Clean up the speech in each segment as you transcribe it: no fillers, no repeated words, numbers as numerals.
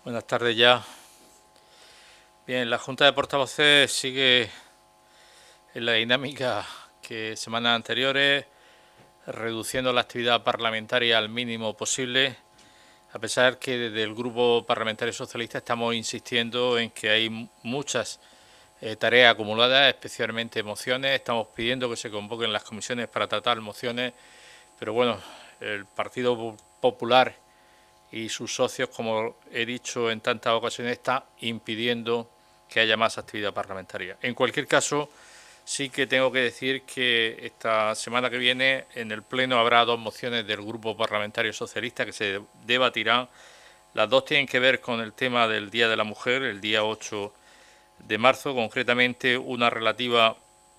Buenas tardes ya. Bien, la Junta de Portavoces sigue en la dinámica que semanas anteriores, reduciendo la actividad parlamentaria al mínimo posible, a pesar que desde el Grupo Parlamentario Socialista estamos insistiendo en que hay muchas tareas acumuladas, especialmente mociones. Estamos pidiendo que se convoquen las comisiones para tratar mociones, pero bueno, el Partido Popular y sus socios, como he dicho en tantas ocasiones, están impidiendo que haya más actividad parlamentaria. En cualquier caso, sí que tengo que decir que esta semana que viene en el Pleno habrá dos mociones del Grupo Parlamentario Socialista que se debatirán. Las dos tienen que ver con el tema del Día de la Mujer, el día 8 de marzo, concretamente una relativa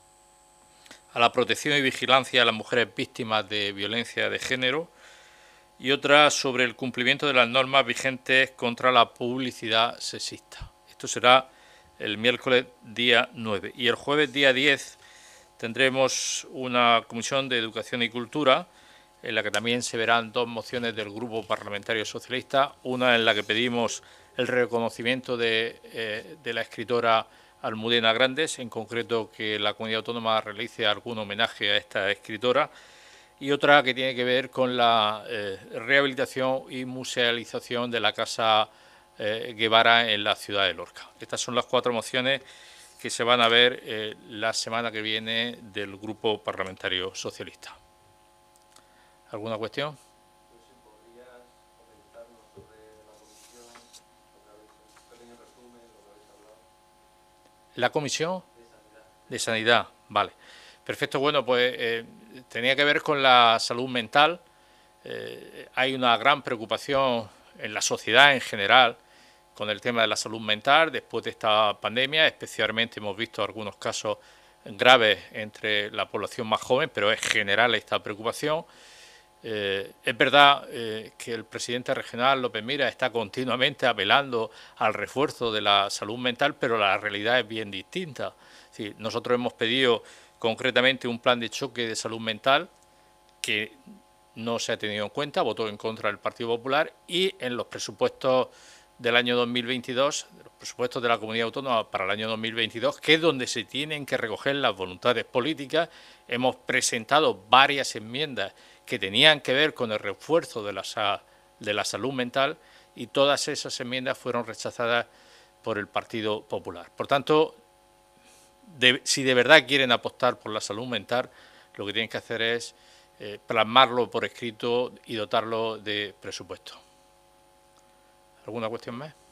a la protección y vigilancia a las mujeres víctimas de violencia de género y otra sobre el cumplimiento de las normas vigentes contra la publicidad sexista. Esto será el miércoles día 9. Y el jueves día 10 tendremos una comisión de Educación y Cultura en la que también se verán dos mociones del Grupo Parlamentario Socialista, una en la que pedimos el reconocimiento de la escritora Almudena Grandes, en concreto que la Comunidad Autónoma realice algún homenaje a esta escritora, y otra que tiene que ver con la rehabilitación y musealización de la Casa Guevara en la ciudad de Lorca. Estas son las cuatro mociones que se van a ver la semana que viene del Grupo Parlamentario Socialista. ¿Alguna cuestión? ¿Podrías comentarnos sobre la comisión, lo que habéis, un pequeño resumen, lo que habéis hablado? ¿La comisión? De sanidad. De sanidad, vale. Perfecto, bueno, pues tenía que ver con la salud mental. Hay una gran preocupación en la sociedad en general con el tema de la salud mental después de esta pandemia. Especialmente hemos visto algunos casos graves entre la población más joven, pero es general esta preocupación. Es verdad que el presidente regional, López Miras, está continuamente apelando al refuerzo de la salud mental, pero la realidad es bien distinta. Es decir, nosotros hemos pedido concretamente un plan de choque de salud mental que no se ha tenido en cuenta, votó en contra del Partido Popular, y en los presupuestos del año 2022, los presupuestos de la Comunidad Autónoma para el año 2022, que es donde se tienen que recoger las voluntades políticas, hemos presentado varias enmiendas que tenían que ver con el refuerzo de la salud mental, y todas esas enmiendas fueron rechazadas por el Partido Popular. Por tanto, si de verdad quieren apostar por la salud mental, lo que tienen que hacer es plasmarlo por escrito y dotarlo de presupuesto. ¿Alguna cuestión más?